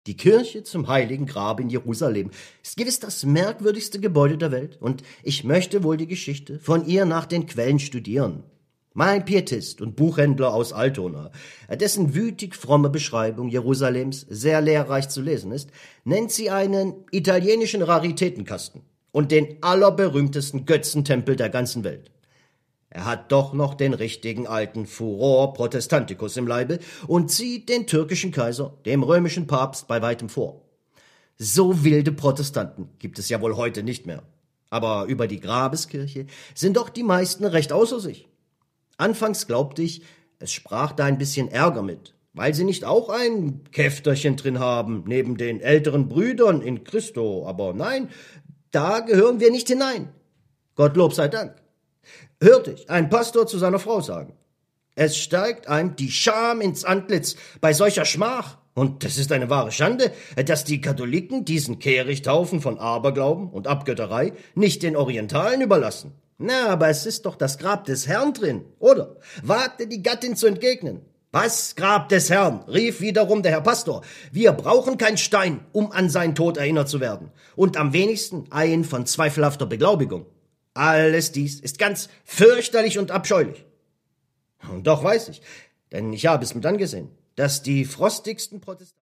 Die Kirche zum Heiligen Grab in Jerusalem ist gewiss das merkwürdigste Gebäude der Welt, und ich möchte wohl die Geschichte von ihr nach den Quellen studieren. Mein Pietist und Buchhändler aus Altona, dessen wütig fromme Beschreibung Jerusalems sehr lehrreich zu lesen ist, nennt sie einen italienischen Raritätenkasten und den allerberühmtesten Götzentempel der ganzen Welt. Er hat doch noch den richtigen alten Furor Protestanticus im Leibe und zieht den türkischen Kaiser, dem römischen Papst, bei weitem vor. So wilde Protestanten gibt es ja wohl heute nicht mehr. Aber über die Grabeskirche sind doch die meisten recht außer sich. Anfangs glaubte ich, es sprach da ein bisschen Ärger mit, weil sie nicht auch ein Käfterchen drin haben, neben den älteren Brüdern in Christo. Aber nein, da gehören wir nicht hinein. Gottlob sei Dank. Hörte ich ein Pastor zu seiner Frau sagen: Es steigt einem die Scham ins Antlitz bei solcher Schmach. Und das ist eine wahre Schande, dass die Katholiken diesen Kehrichthaufen von Aberglauben und Abgötterei nicht den Orientalen überlassen. Na, aber es ist doch das Grab des Herrn drin, oder? Wagte die Gattin zu entgegnen. Was, Grab des Herrn? Rief wiederum der Herr Pastor. Wir brauchen keinen Stein, um an seinen Tod erinnert zu werden. Und am wenigsten einen von zweifelhafter Beglaubigung. Alles dies ist ganz fürchterlich und abscheulich. Und doch weiß ich, denn ich habe es mit angesehen, dass die frostigsten Protestanten